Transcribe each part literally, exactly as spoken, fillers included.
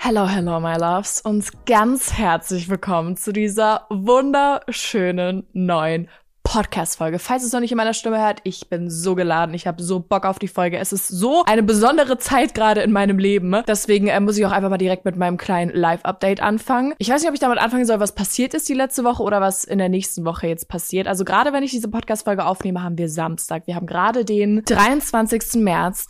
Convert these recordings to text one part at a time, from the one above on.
Hello, hello, my loves und ganz herzlich willkommen zu dieser wunderschönen neuen Podcast-Folge. Falls es noch nicht in meiner Stimme hört, ich bin so geladen, ich habe so Bock auf die Folge. Es ist so eine besondere Zeit gerade in meinem Leben. Deswegen äh, muss ich auch einfach mal direkt mit meinem kleinen Live-Update anfangen. Ich weiß nicht, ob ich damit anfangen soll, was passiert ist die letzte Woche oder was in der nächsten Woche jetzt passiert. Also gerade wenn ich diese Podcast-Folge aufnehme, haben wir Samstag. Wir haben gerade den dreiundzwanzigsten März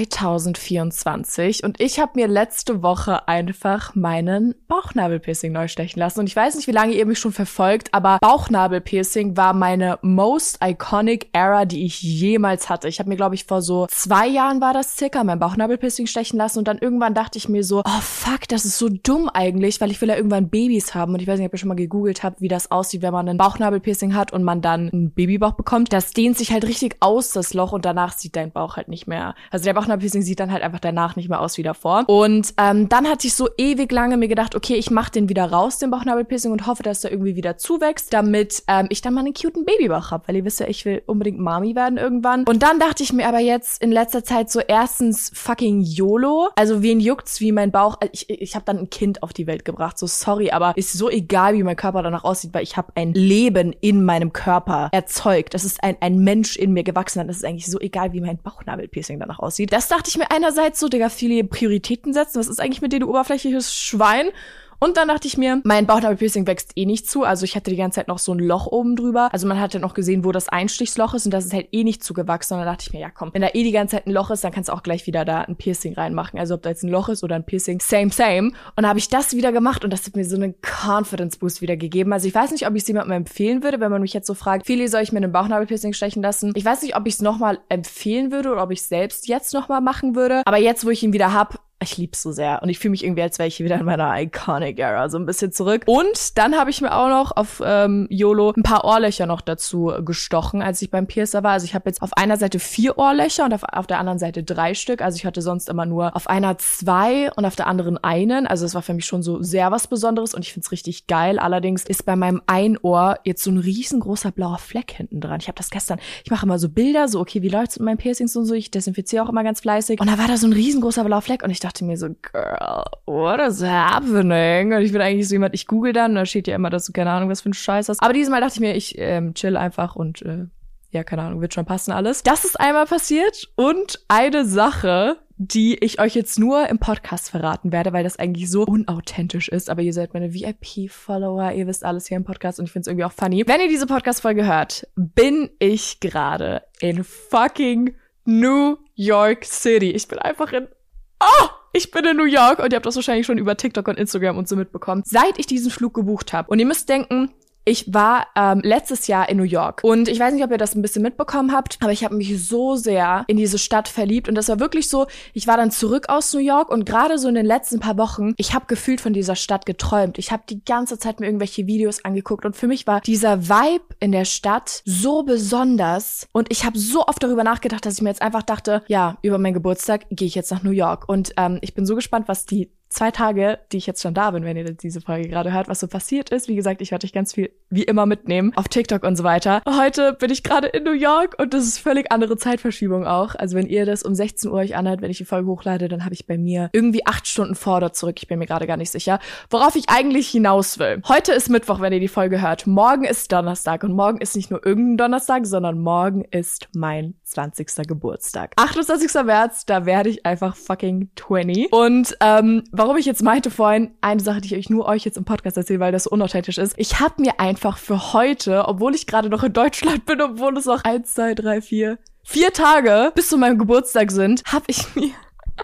zweitausendvierundzwanzig und ich habe mir letzte Woche einfach meinen Bauchnabelpiercing neu stechen lassen. Und ich weiß nicht, wie lange ihr mich schon verfolgt, aber Bauchnabelpiercing war meine most iconic era, die ich jemals hatte. Ich habe mir, glaube ich, vor so zwei Jahren war das circa, mein Bauchnabelpiercing stechen lassen und dann irgendwann dachte ich mir so, oh fuck, das ist so dumm eigentlich, weil ich will ja irgendwann Babys haben und ich weiß nicht, ob ihr schon mal gegoogelt habt, wie das aussieht, wenn man ein Bauchnabelpiercing hat und man dann einen Babybauch bekommt. Das dehnt sich halt richtig aus, das Loch, und danach sieht dein Bauch halt nicht mehr. Also der Bauchnabelpiercing sieht dann halt einfach danach nicht mehr aus wie davor. Und ähm, dann hatte ich so ewig lange mir gedacht, okay, ich mach den wieder raus, den Bauchnabelpiercing, und hoffe, dass der irgendwie wieder zuwächst, damit ähm, ich dann mal einen cuten Babybauch hab, weil ihr wisst ja, ich will unbedingt Mami werden irgendwann. Und dann dachte ich mir aber jetzt in letzter Zeit so, erstens fucking YOLO. Also wen juckt's, wie mein Bauch, ich, ich habe dann ein Kind auf die Welt gebracht, so sorry, aber ist so egal, wie mein Körper danach aussieht, weil ich habe ein Leben in meinem Körper erzeugt. Das ist ein, ein Mensch in mir gewachsen. Das ist eigentlich so egal, wie mein Bauchnabelpiercing danach aussieht. Das dachte ich mir einerseits so, Digga, viele Prioritäten setzen. Was ist eigentlich mit dir, du oberflächliches Schwein? Und dann dachte ich mir, mein Bauchnabelpiercing wächst eh nicht zu. Also ich hatte die ganze Zeit noch so ein Loch oben drüber. Also man hat ja noch gesehen, wo das Einstichsloch ist, und das ist halt eh nicht zugewachsen. Und dann dachte ich mir, ja komm, wenn da eh die ganze Zeit ein Loch ist, dann kannst du auch gleich wieder da ein Piercing reinmachen. Also ob da jetzt ein Loch ist oder ein Piercing, same, same. Und dann habe ich das wieder gemacht und das hat mir so einen Confidence-Boost wieder gegeben. Also ich weiß nicht, ob ich es jemandem empfehlen würde, wenn man mich jetzt so fragt, Feli, soll ich mir einen Bauchnabelpiercing stechen lassen? Ich weiß nicht, ob ich es nochmal empfehlen würde oder ob ich es selbst jetzt nochmal machen würde. Aber jetzt, wo ich ihn wieder hab, ich lieb's so sehr. Und ich fühle mich irgendwie, als wäre ich wieder in meiner Iconic Era so ein bisschen zurück. Und dann habe ich mir auch noch auf ähm, YOLO ein paar Ohrlöcher noch dazu gestochen, als ich beim Piercer war. Also ich habe jetzt auf einer Seite vier Ohrlöcher und auf, auf der anderen Seite drei Stück. Also ich hatte sonst immer nur auf einer zwei und auf der anderen einen. Also es war für mich schon so sehr was Besonderes und ich find's richtig geil. Allerdings ist bei meinem einen Ohr jetzt so ein riesengroßer blauer Fleck hinten dran. Ich habe das gestern, ich mache immer so Bilder, so okay, wie läuft's mit meinen Piercings und so. Ich desinfiziere auch immer ganz fleißig. Und da war da so ein riesengroßer blauer Fleck und ich dachte mir so, girl, what is happening? Und ich bin eigentlich so jemand, ich google dann und da steht ja immer, dass du keine Ahnung, was für ein Scheiß hast. Aber dieses Mal dachte ich mir, ich ähm, chill einfach und äh, ja, keine Ahnung, wird schon passen alles. Das ist einmal passiert und eine Sache, die ich euch jetzt nur im Podcast verraten werde, weil das eigentlich so unauthentisch ist. Aber ihr seid meine V I P-Follower, ihr wisst alles hier im Podcast und ich find's irgendwie auch funny. Wenn ihr diese Podcast-Folge hört, bin ich gerade in fucking New York City. Ich bin einfach in... Oh! Ich bin in New York und ihr habt das wahrscheinlich schon über TikTok und Instagram und so mitbekommen. Seit ich diesen Flug gebucht habe. Und ihr müsst denken, ich war ähm, letztes Jahr in New York und ich weiß nicht, ob ihr das ein bisschen mitbekommen habt, aber ich habe mich so sehr in diese Stadt verliebt und das war wirklich so, ich war dann zurück aus New York und gerade so in den letzten paar Wochen, ich habe gefühlt von dieser Stadt geträumt. Ich habe die ganze Zeit mir irgendwelche Videos angeguckt und für mich war dieser Vibe in der Stadt so besonders und ich habe so oft darüber nachgedacht, dass ich mir jetzt einfach dachte, ja, über meinen Geburtstag gehe ich jetzt nach New York und ähm, ich bin so gespannt, was die zwei Tage, die ich jetzt schon da bin, wenn ihr diese Folge gerade hört, was so passiert ist. Wie gesagt, ich werde euch ganz viel, wie immer, mitnehmen auf TikTok und so weiter. Heute bin ich gerade in New York und das ist völlig andere Zeitverschiebung auch. Also wenn ihr das um sechzehn Uhr euch anhört, wenn ich die Folge hochlade, dann habe ich bei mir irgendwie acht Stunden vor oder zurück. Ich bin mir gerade gar nicht sicher, worauf ich eigentlich hinaus will. Heute ist Mittwoch, wenn ihr die Folge hört. Morgen ist Donnerstag und morgen ist nicht nur irgendein Donnerstag, sondern morgen ist mein zwanzigster Geburtstag. achtundzwanzigster März, da werde ich einfach fucking zwanzig. Und ähm, warum ich jetzt meinte vorhin, eine Sache, die ich euch nur euch jetzt im Podcast erzähle, weil das so unauthentisch ist. Ich habe mir einfach für heute, obwohl ich gerade noch in Deutschland bin, obwohl es noch eins, zwei, drei, vier, vier Tage bis zu meinem Geburtstag sind, habe ich mir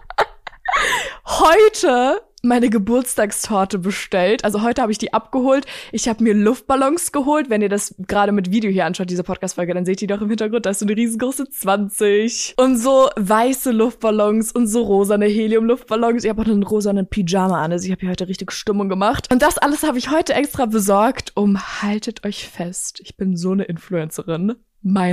heute meine Geburtstagstorte bestellt. Also heute habe ich die abgeholt. Ich habe mir Luftballons geholt. Wenn ihr das gerade mit Video hier anschaut, diese Podcast-Folge, dann seht ihr doch im Hintergrund, da ist so eine riesengroße zwanzig. Und so weiße Luftballons und so rosane Helium-Luftballons. Ich habe auch einen rosanen Pyjama an. Also ich habe hier heute richtig Stimmung gemacht. Und das alles habe ich heute extra besorgt, um, haltet euch fest, ich bin so eine Influencerin, meine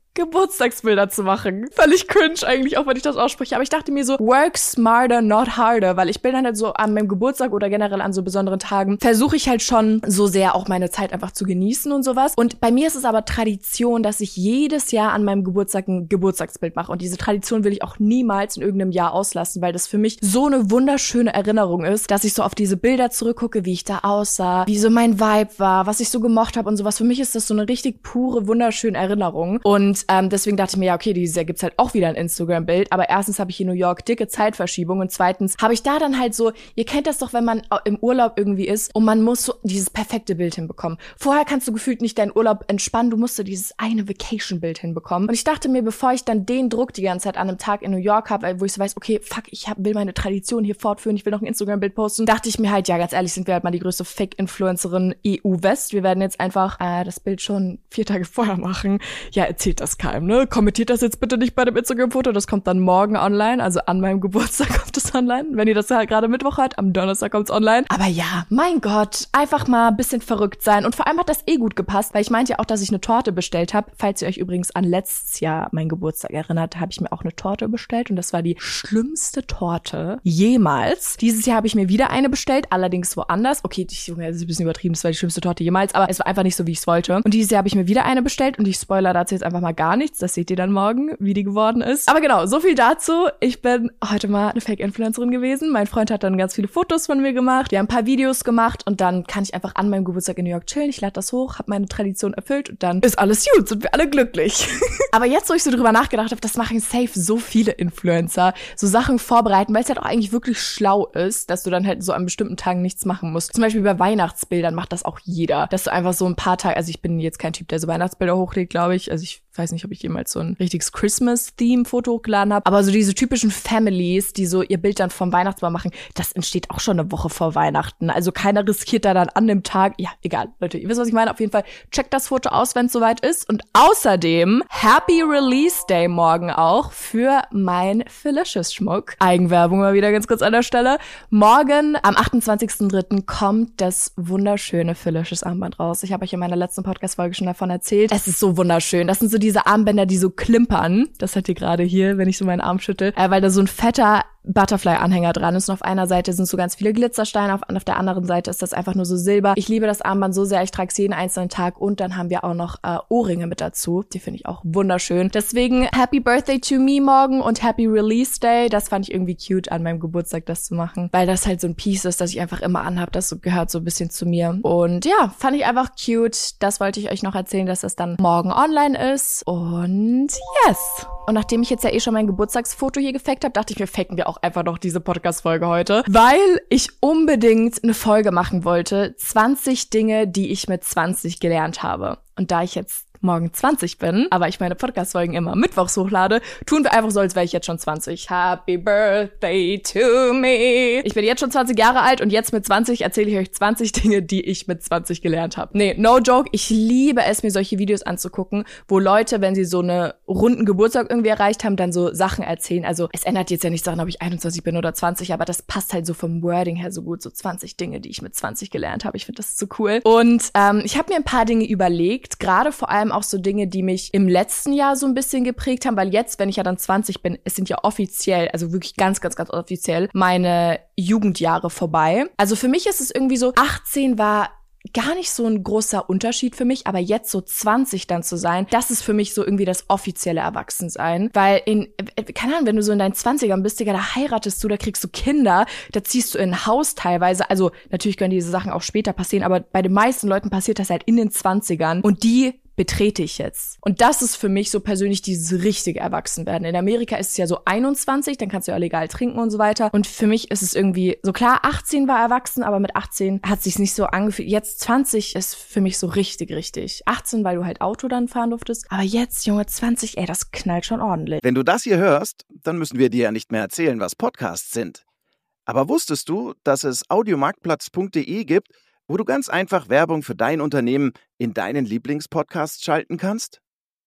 Geburtstagsbilder zu machen. Völlig cringe eigentlich, auch wenn ich das ausspreche. Aber ich dachte mir so, work smarter, not harder. Weil ich bin dann halt so an meinem Geburtstag oder generell an so besonderen Tagen, versuche ich halt schon so sehr auch meine Zeit einfach zu genießen und sowas. Und bei mir ist es aber Tradition, dass ich jedes Jahr an meinem Geburtstag ein Geburtstagsbild mache. Und diese Tradition will ich auch niemals in irgendeinem Jahr auslassen, weil das für mich so eine wunderschöne Erinnerung ist, dass ich so auf diese Bilder zurückgucke, wie ich da aussah, wie so mein Vibe war, was ich so gemocht habe und sowas. Für mich ist das so eine richtig pure, wunderschöne Erinnerung. Und ähm, deswegen dachte ich mir, ja, okay, dieses Jahr gibt's halt auch wieder ein Instagram-Bild, aber erstens habe ich in New York dicke Zeitverschiebung und zweitens habe ich da dann halt so, ihr kennt das doch, wenn man im Urlaub irgendwie ist und man muss so dieses perfekte Bild hinbekommen. Vorher kannst du gefühlt nicht deinen Urlaub entspannen, du musst so dieses eine Vacation-Bild hinbekommen. Und ich dachte mir, bevor ich dann den Druck die ganze Zeit an einem Tag in New York habe, wo ich so weiß, okay, fuck, ich hab, will meine Tradition hier fortführen, ich will noch ein Instagram-Bild posten, dachte ich mir halt, ja, ganz ehrlich, sind wir halt mal die größte Fake-Influencerin E U-West. Wir werden jetzt einfach äh, das Bild schon vier Tage vorher machen. Ja, erzählt das keinem, ne? Kommentiert das jetzt bitte nicht bei dem Instagram-Foto, das kommt dann morgen online, also an meinem Geburtstag kommt es online, wenn ihr das halt gerade Mittwoch hört, am Donnerstag kommt's online. Aber ja, mein Gott, einfach mal ein bisschen verrückt sein und vor allem hat das eh gut gepasst, weil ich meinte ja auch, dass ich eine Torte bestellt habe. Falls ihr euch übrigens an letztes Jahr meinen Geburtstag erinnert, habe ich mir auch eine Torte bestellt und das war die schlimmste Torte jemals. Dieses Jahr habe ich mir wieder eine bestellt, allerdings woanders. Okay, ich, das ist ein bisschen übertrieben, es war die schlimmste Torte jemals, aber es war einfach nicht so, wie ich es wollte. Und dieses Jahr habe ich mir wieder eine bestellt und ich spoiler dazu jetzt einfach mal gar nichts. Das seht ihr dann morgen, wie die geworden ist. Aber genau, so viel dazu. Ich bin heute mal eine Fake-Influencerin gewesen. Mein Freund hat dann ganz viele Fotos von mir gemacht. Wir haben ein paar Videos gemacht und dann kann ich einfach an meinem Geburtstag in New York chillen. Ich lade das hoch, habe meine Tradition erfüllt und dann ist alles gut, sind wir alle glücklich. Aber jetzt, wo ich so drüber nachgedacht habe, das machen safe so viele Influencer, so Sachen vorbereiten, weil es halt auch eigentlich wirklich schlau ist, dass du dann halt so an bestimmten Tagen nichts machen musst. Zum Beispiel bei Weihnachtsbildern macht das auch jeder, dass du einfach so ein paar Tage, also ich bin jetzt kein Typ, der so Weihnachtsbilder hochlädt, glaube ich, also ich weiß nicht, ob ich jemals so ein richtiges Christmas-Theme-Foto hochgeladen habe, aber so diese typischen Families, die so ihr Bild dann vom Weihnachtsbaum machen, das entsteht auch schon eine Woche vor Weihnachten. Also keiner riskiert da dann an dem Tag, ja, egal, Leute, ihr wisst, was ich meine. Auf jeden Fall checkt das Foto aus, wenn es soweit ist. Und außerdem Happy Release Day morgen auch für mein Felicious Schmuck. Eigenwerbung mal wieder ganz kurz an der Stelle. Morgen, am achtundzwanzigsten dritten kommt das wunderschöne Felicious Armband raus. Ich habe euch in meiner letzten Podcast-Folge schon davon erzählt. Es ist so wunderschön. Das sind so diese Armbänder, die so klimpern. Das hat ihr gerade hier, wenn ich so meinen Arm schüttel, äh, weil da so ein fetter Butterfly-Anhänger dran ist und auf einer Seite sind so ganz viele Glitzersteine, auf, auf der anderen Seite ist das einfach nur so Silber. Ich liebe das Armband so sehr, ich trage es jeden einzelnen Tag und dann haben wir auch noch äh, Ohrringe mit dazu. Die finde ich auch wunderschön. Deswegen Happy Birthday to me morgen und Happy Release Day. Das fand ich irgendwie cute, an meinem Geburtstag das zu machen, weil das halt so ein Piece ist, das ich einfach immer anhab. Das so, gehört so ein bisschen zu mir. Und ja, fand ich einfach cute. Das wollte ich euch noch erzählen, dass das dann morgen online ist. Und yes! Und nachdem ich jetzt ja eh schon mein Geburtstagsfoto hier gefaked habe, dachte ich mir, faken wir auch einfach noch diese Podcast-Folge heute, weil ich unbedingt eine Folge machen wollte, zwanzig Dinge, die ich mit zwanzig gelernt habe. Und da ich jetzt morgen zwanzig bin, aber ich meine Podcast-Folgen immer mittwochs hochlade, tun wir einfach so, als wäre ich jetzt schon zwanzig. Happy Birthday to me. Ich bin jetzt schon zwanzig Jahre alt und jetzt mit zwanzig erzähle ich euch zwanzig Dinge, die ich mit zwanzig gelernt habe. Nee, no joke, ich liebe es, mir solche Videos anzugucken, wo Leute, wenn sie so eine runden Geburtstag irgendwie erreicht haben, dann so Sachen erzählen. Also es ändert jetzt ja nichts daran, ob ich einundzwanzig bin oder zwanzig, aber das passt halt so vom Wording her so gut, so zwanzig Dinge, die ich mit zwanzig gelernt habe. Ich finde das so cool. Und ähm, ich habe mir ein paar Dinge überlegt, gerade vor allem auch so Dinge, die mich im letzten Jahr so ein bisschen geprägt haben, weil jetzt, wenn ich ja dann zwanzig bin, es sind ja offiziell, also wirklich ganz, ganz, ganz offiziell, meine Jugendjahre vorbei. Also für mich ist es irgendwie so, achtzehn war gar nicht so ein großer Unterschied für mich, aber jetzt so zwanzig dann zu sein, das ist für mich so irgendwie das offizielle Erwachsensein, weil in, keine Ahnung, wenn du so in deinen zwanzigern bist, Digga, da heiratest du, da kriegst du Kinder, da ziehst du in ein Haus teilweise, also natürlich können diese Sachen auch später passieren, aber bei den meisten Leuten passiert das halt in den zwanzigern und die betrete ich jetzt. Und das ist für mich so persönlich dieses richtige Erwachsenwerden. In Amerika ist es ja so einundzwanzig, dann kannst du ja legal trinken und so weiter. Und für mich ist es irgendwie so klar, achtzehn war erwachsen, aber mit achtzehn hat es sich nicht so angefühlt. Jetzt zwanzig ist für mich so richtig, richtig. achtzehn, weil du halt Auto dann fahren durftest. Aber jetzt, Junge, zwanzig, ey, das knallt schon ordentlich. Wenn du das hier hörst, dann müssen wir dir ja nicht mehr erzählen, was Podcasts sind. Aber wusstest du, dass es audiomarktplatz punkt de gibt, wo du ganz einfach Werbung für dein Unternehmen in deinen Lieblingspodcasts schalten kannst?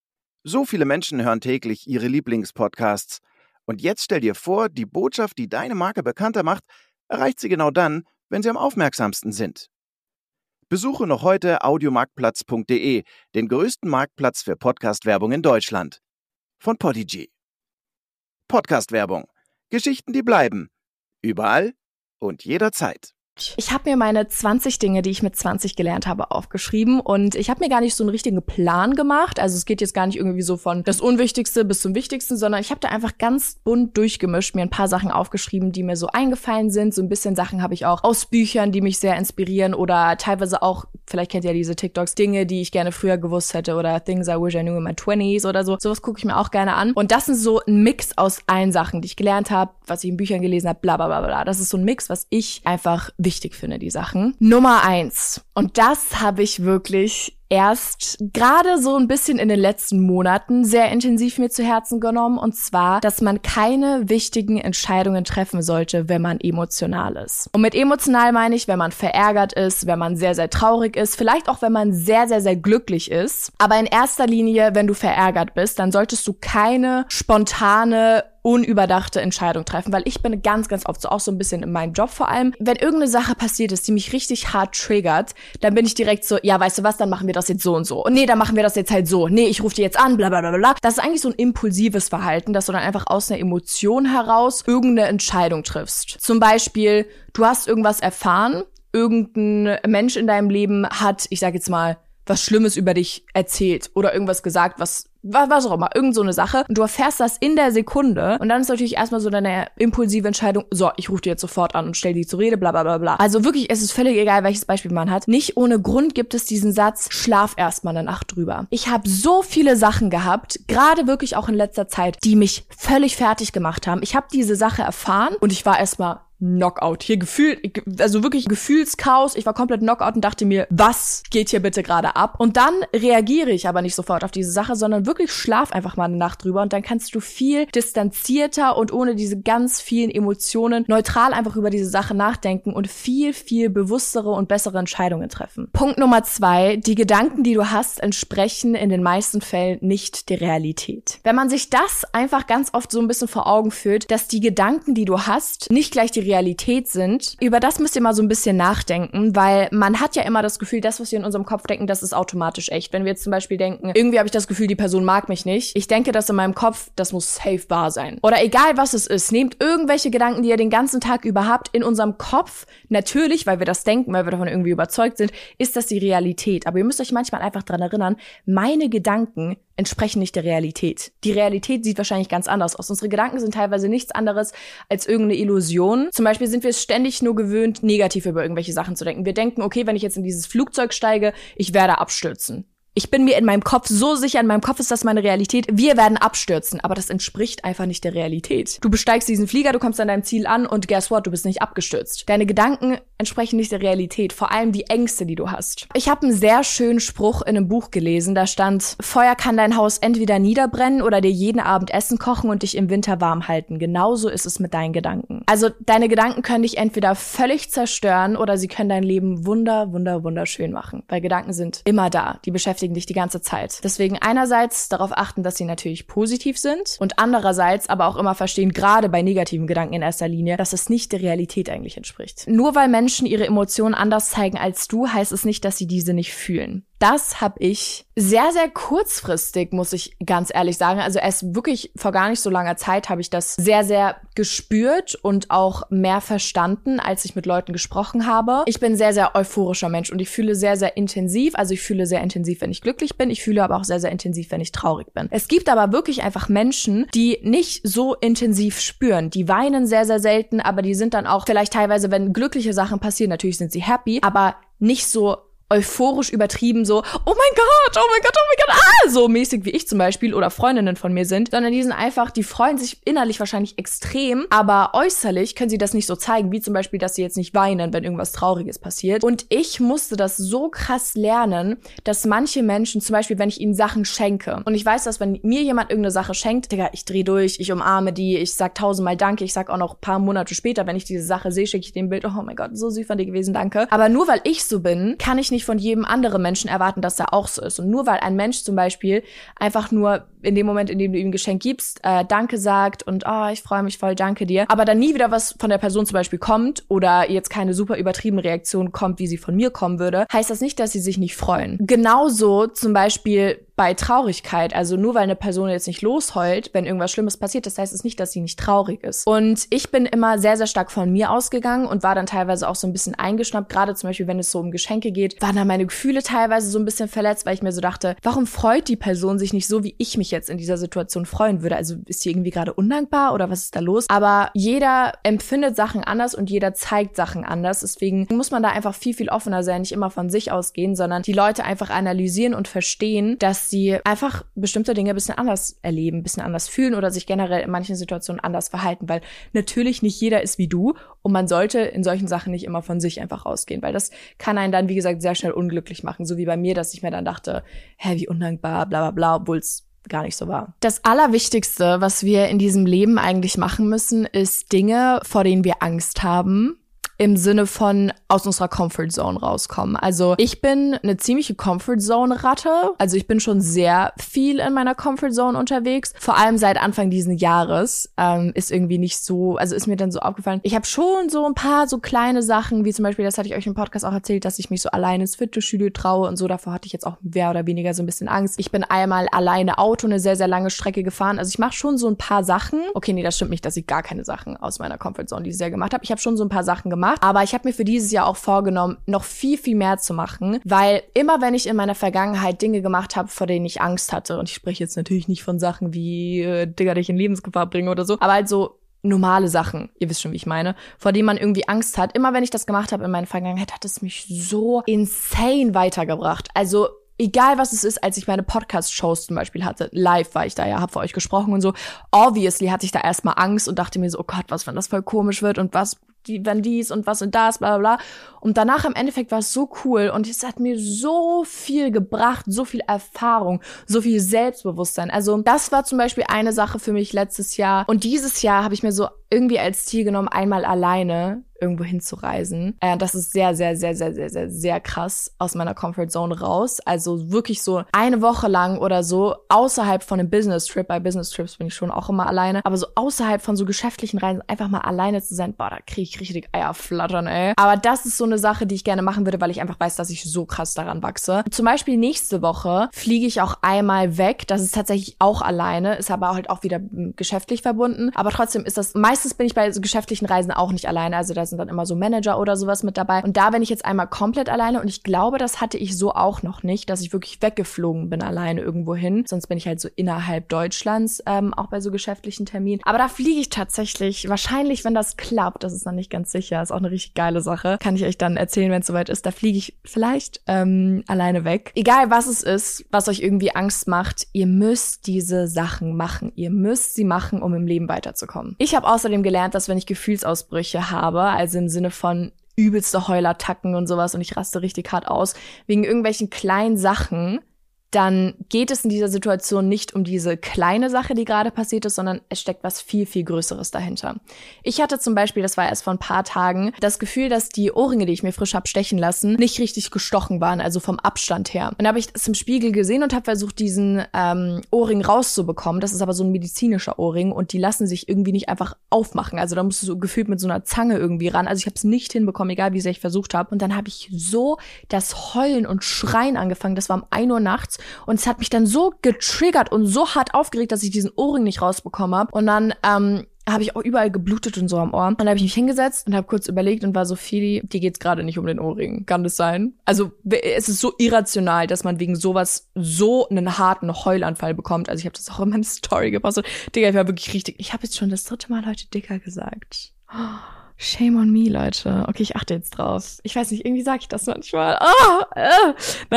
So viele Menschen hören täglich ihre Lieblingspodcasts. Und jetzt stell dir vor, die Botschaft, die deine Marke bekannter macht, erreicht sie genau dann, wenn sie am aufmerksamsten sind. Besuche noch heute audiomarktplatz punkt de, den größten Marktplatz für Podcast-Werbung in Deutschland. Von Podigy. Podcast-Werbung. Geschichten, die bleiben. Überall und jederzeit. Ich habe mir meine zwanzig Dinge, die ich mit zwanzig gelernt habe, aufgeschrieben und ich habe mir gar nicht so einen richtigen Plan gemacht. Also es geht jetzt gar nicht irgendwie so von das Unwichtigste bis zum Wichtigsten, sondern ich habe da einfach ganz bunt durchgemischt, mir ein paar Sachen aufgeschrieben, die mir so eingefallen sind. So ein bisschen Sachen habe ich auch aus Büchern, die mich sehr inspirieren oder teilweise auch, vielleicht kennt ihr ja diese TikToks, Dinge, die ich gerne früher gewusst hätte oder Things I wish I knew in my twenties oder so. Sowas gucke ich mir auch gerne an. Und das sind so ein Mix aus allen Sachen, die ich gelernt habe, was ich in Büchern gelesen habe, bla bla bla bla. Das ist so ein Mix, was ich einfach wichtig finde, die Sachen. Nummer eins. Und das habe ich wirklich erst gerade so ein bisschen in den letzten Monaten sehr intensiv mir zu Herzen genommen. Und zwar, dass man keine wichtigen Entscheidungen treffen sollte, wenn man emotional ist. Und mit emotional meine ich, wenn man verärgert ist, wenn man sehr, sehr traurig ist, vielleicht auch, wenn man sehr, sehr, sehr glücklich ist. Aber in erster Linie, wenn du verärgert bist, dann solltest du keine spontane, unüberdachte Entscheidung treffen, weil ich bin ganz, ganz oft so, auch so ein bisschen in meinem Job vor allem, wenn irgendeine Sache passiert ist, die mich richtig hart triggert, dann bin ich direkt so, ja, weißt du was, dann machen wir das jetzt so und so. Und nee, dann machen wir das jetzt halt so. Nee, ich rufe dir jetzt an, bla bla bla bla. Das ist eigentlich so ein impulsives Verhalten, dass du dann einfach aus einer Emotion heraus irgendeine Entscheidung triffst. Zum Beispiel, du hast irgendwas erfahren, irgendein Mensch in deinem Leben hat, ich sag jetzt mal, was Schlimmes über dich erzählt oder irgendwas gesagt, was was auch immer, irgend so eine Sache. Und du erfährst das in der Sekunde. Und dann ist natürlich erstmal so deine impulsive Entscheidung, so, ich rufe dir jetzt sofort an und stell die zur Rede, bla bla bla bla. Also wirklich, es ist völlig egal, welches Beispiel man hat. Nicht ohne Grund gibt es diesen Satz, schlaf erstmal eine Nacht drüber. Ich habe so viele Sachen gehabt, gerade wirklich auch in letzter Zeit, die mich völlig fertig gemacht haben. Ich habe diese Sache erfahren und ich war erstmal Knockout. Hier gefühlt, also wirklich Gefühlschaos. Ich war komplett Knockout und dachte mir, was geht hier bitte gerade ab? Und dann reagiere ich aber nicht sofort auf diese Sache, sondern wirklich schlaf einfach mal eine Nacht drüber und dann kannst du viel distanzierter und ohne diese ganz vielen Emotionen neutral einfach über diese Sache nachdenken und viel, viel bewusstere und bessere Entscheidungen treffen. Punkt Nummer zwei. Die Gedanken, die du hast, entsprechen in den meisten Fällen nicht der Realität. Wenn man sich das einfach ganz oft so ein bisschen vor Augen führt, dass die Gedanken, die du hast, nicht gleich die Realität sind, über das müsst ihr mal so ein bisschen nachdenken, weil man hat ja immer das Gefühl, das, was wir in unserem Kopf denken, das ist automatisch echt. Wenn wir jetzt zum Beispiel denken, irgendwie habe ich das Gefühl, die Person mag mich nicht. Ich denke das in meinem Kopf, das muss safe wahr sein. Oder egal, was es ist, nehmt irgendwelche Gedanken, die ihr den ganzen Tag über habt, in unserem Kopf. Natürlich, weil wir das denken, weil wir davon irgendwie überzeugt sind, ist das die Realität. Aber ihr müsst euch manchmal einfach dran erinnern, meine Gedanken entsprechen nicht der Realität. Die Realität sieht wahrscheinlich ganz anders aus. Unsere Gedanken sind teilweise nichts anderes als irgendeine Illusion. Zum Beispiel sind wir es ständig nur gewöhnt, negativ über irgendwelche Sachen zu denken. Wir denken, okay, wenn ich jetzt in dieses Flugzeug steige, ich werde abstürzen. Ich bin mir in meinem Kopf so sicher, in meinem Kopf ist das meine Realität, wir werden abstürzen, aber das entspricht einfach nicht der Realität. Du besteigst diesen Flieger, du kommst an deinem Ziel an und guess what, du bist nicht abgestürzt. Deine Gedanken entsprechen nicht der Realität, vor allem die Ängste, die du hast. Ich habe einen sehr schönen Spruch in einem Buch gelesen, da stand, Feuer kann dein Haus entweder niederbrennen oder dir jeden Abend Essen kochen und dich im Winter warm halten. Genauso ist es mit deinen Gedanken. Also deine Gedanken können dich entweder völlig zerstören oder sie können dein Leben wunder, wunder, wunderschön machen, weil Gedanken sind immer da, die beschäftigen dich die ganze Zeit. Deswegen einerseits darauf achten, dass sie natürlich positiv sind und andererseits aber auch immer verstehen, gerade bei negativen Gedanken in erster Linie, dass es nicht der Realität eigentlich entspricht. Nur weil Menschen ihre Emotionen anders zeigen als du, heißt es nicht, dass sie diese nicht fühlen. Das habe ich sehr, sehr kurzfristig, muss ich ganz ehrlich sagen. Also erst wirklich vor gar nicht so langer Zeit habe ich das sehr, sehr gespürt und auch mehr verstanden, als ich mit Leuten gesprochen habe. Ich bin ein sehr, sehr euphorischer Mensch und ich fühle sehr, sehr intensiv. Also ich fühle sehr intensiv, wenn ich glücklich bin. Ich fühle aber auch sehr, sehr intensiv, wenn ich traurig bin. Es gibt aber wirklich einfach Menschen, die nicht so intensiv spüren. Die weinen sehr, sehr selten, aber die sind dann auch vielleicht teilweise, wenn glückliche Sachen passieren, natürlich sind sie happy, aber nicht so euphorisch übertrieben, so, oh mein Gott, oh mein Gott, oh mein Gott, ah, so mäßig wie ich zum Beispiel oder Freundinnen von mir sind, sondern die sind einfach, die freuen sich innerlich wahrscheinlich extrem, aber äußerlich können sie das nicht so zeigen, wie zum Beispiel, dass sie jetzt nicht weinen, wenn irgendwas Trauriges passiert. Und ich musste das so krass lernen, dass manche Menschen, zum Beispiel, wenn ich ihnen Sachen schenke, und ich weiß, dass wenn mir jemand irgendeine Sache schenkt, Digga, ich dreh durch, ich umarme die, ich sag tausendmal Danke, ich sag auch noch ein paar Monate später, wenn ich diese Sache sehe, schicke ich dem Bild, oh mein Gott, so süß von dir gewesen, danke. Aber nur weil ich so bin, kann ich nicht nicht von jedem anderen Menschen erwarten, dass er auch so ist. Und nur weil ein Mensch zum Beispiel einfach nur in dem Moment, in dem du ihm ein Geschenk gibst, äh, Danke sagt und oh, ich freue mich voll, danke dir, aber dann nie wieder was von der Person zum Beispiel kommt oder jetzt keine super übertriebene Reaktion kommt, wie sie von mir kommen würde, heißt das nicht, dass sie sich nicht freuen. Genauso zum Beispiel bei Traurigkeit. Also nur weil eine Person jetzt nicht losheult, wenn irgendwas Schlimmes passiert, das heißt es nicht, dass sie nicht traurig ist. Und ich bin immer sehr, sehr stark von mir ausgegangen und war dann teilweise auch so ein bisschen eingeschnappt. Gerade zum Beispiel, wenn es so um Geschenke geht, waren dann meine Gefühle teilweise so ein bisschen verletzt, weil ich mir so dachte, warum freut die Person sich nicht so, wie ich mich jetzt in dieser Situation freuen würde? Also ist die irgendwie gerade undankbar oder was ist da los? Aber jeder empfindet Sachen anders und jeder zeigt Sachen anders. Deswegen muss man da einfach viel, viel offener sein, nicht immer von sich ausgehen, sondern die Leute einfach analysieren und verstehen, dass sie einfach bestimmte Dinge ein bisschen anders erleben, ein bisschen anders fühlen oder sich generell in manchen Situationen anders verhalten, weil natürlich nicht jeder ist wie du und man sollte in solchen Sachen nicht immer von sich einfach ausgehen, weil das kann einen dann, wie gesagt, sehr schnell unglücklich machen, so wie bei mir, dass ich mir dann dachte, hä, wie undankbar, bla bla bla, obwohl es gar nicht so war. Das Allerwichtigste, was wir in diesem Leben eigentlich machen müssen, ist Dinge, vor denen wir Angst haben, im Sinne von aus unserer Comfortzone rauskommen. Also ich bin eine ziemliche Comfortzone-Ratte. Also ich bin schon sehr viel in meiner Comfortzone unterwegs. Vor allem seit Anfang diesen Jahres ähm, ist irgendwie nicht so, also ist mir dann so aufgefallen. Ich habe schon so ein paar so kleine Sachen, wie zum Beispiel, das hatte ich euch im Podcast auch erzählt, dass ich mich so alleine ins Fitnessstudio traue und so. Davor hatte ich jetzt auch mehr oder weniger so ein bisschen Angst. Ich bin einmal alleine Auto eine sehr, sehr lange Strecke gefahren. Also ich mache schon so ein paar Sachen. Okay, nee, das stimmt nicht, dass ich gar keine Sachen aus meiner Comfortzone dieses Jahr gemacht habe. Ich habe schon so ein paar Sachen gemacht. Aber ich habe mir für dieses Jahr auch vorgenommen, noch viel, viel mehr zu machen, weil immer wenn ich in meiner Vergangenheit Dinge gemacht habe, vor denen ich Angst hatte, und ich spreche jetzt natürlich nicht von Sachen wie, äh, Digga, dich in Lebensgefahr bringen oder so, aber halt so normale Sachen, ihr wisst schon, wie ich meine, vor denen man irgendwie Angst hat. Immer wenn ich das gemacht habe in meiner Vergangenheit, hat es mich so insane weitergebracht. Also egal was es ist, als ich meine Podcast-Shows zum Beispiel hatte, live war ich da ja, hab für euch gesprochen und so, obviously hatte ich da erstmal Angst und dachte mir so, oh Gott, was, wenn das voll komisch wird und was, die, wenn dies und was und das, bla bla bla. Und danach im Endeffekt war es so cool und es hat mir so viel gebracht, so viel Erfahrung, so viel Selbstbewusstsein. Also das war zum Beispiel eine Sache für mich letztes Jahr. Und dieses Jahr habe ich mir so irgendwie als Ziel genommen, einmal alleine irgendwo hinzureisen. Äh, das ist sehr, sehr, sehr, sehr, sehr, sehr, sehr krass aus meiner Comfortzone raus. Also wirklich so eine Woche lang oder so außerhalb von einem Business-Trip. Bei Business-Trips bin ich schon auch immer alleine. Aber so außerhalb von so geschäftlichen Reisen einfach mal alleine zu sein, boah, da kriege ich richtig Eier flattern, ey. Aber das ist so eine Sache, die ich gerne machen würde, weil ich einfach weiß, dass ich so krass daran wachse. Zum Beispiel nächste Woche fliege ich auch einmal weg. Das ist tatsächlich auch alleine, ist aber halt auch wieder geschäftlich verbunden. Aber trotzdem ist das, meistens bin ich bei so geschäftlichen Reisen auch nicht alleine. Also da sind dann immer so Manager oder sowas mit dabei. Und da bin ich jetzt einmal komplett alleine und ich glaube, das hatte ich so auch noch nicht, dass ich wirklich weggeflogen bin alleine irgendwo hin. Sonst bin ich halt so innerhalb Deutschlands, ähm, auch bei so geschäftlichen Terminen. Aber da fliege ich tatsächlich, wahrscheinlich, wenn das klappt, das ist noch nicht ganz sicher, ist auch eine richtig geile Sache. Kann ich euch dann erzählen, wenn es soweit ist. Da fliege ich vielleicht ähm, alleine weg. Egal, was es ist, was euch irgendwie Angst macht, ihr müsst diese Sachen machen. Ihr müsst sie machen, um im Leben weiterzukommen. Ich habe außerdem gelernt, dass wenn ich Gefühlsausbrüche habe, also im Sinne von übelste Heulattacken und sowas und ich raste richtig hart aus, wegen irgendwelchen kleinen Sachen, dann geht es in dieser Situation nicht um diese kleine Sache, die gerade passiert ist, sondern es steckt was viel, viel Größeres dahinter. Ich hatte zum Beispiel, das war erst vor ein paar Tagen, das Gefühl, dass die Ohrringe, die ich mir frisch hab stechen lassen, nicht richtig gestochen waren, also vom Abstand her. Und dann habe ich das im Spiegel gesehen und habe versucht, diesen ähm, Ohrring rauszubekommen. Das ist aber so ein medizinischer Ohrring und die lassen sich irgendwie nicht einfach aufmachen. Also da musst du so gefühlt mit so einer Zange irgendwie ran. Also ich habe es nicht hinbekommen, egal wie sehr ich versucht habe. Und dann habe ich so das Heulen und Schreien angefangen. Das war um ein Uhr nachts. Und es hat mich dann so getriggert und so hart aufgeregt, dass ich diesen Ohrring nicht rausbekommen habe. Und dann ähm, habe ich auch überall geblutet und so am Ohr. Und dann habe ich mich hingesetzt und habe kurz überlegt und war so, Fili, dir geht's gerade nicht um den Ohrring. Kann das sein? Also es ist so irrational, dass man wegen sowas so einen harten Heulanfall bekommt. Also ich habe das auch in meine Story gepostet. Digga, ich war wirklich richtig... Ich habe jetzt schon das dritte Mal heute Dicker gesagt. Shame on me, Leute. Okay, ich achte jetzt drauf. Ich weiß nicht, irgendwie sage ich das manchmal. Ah, äh. Naja,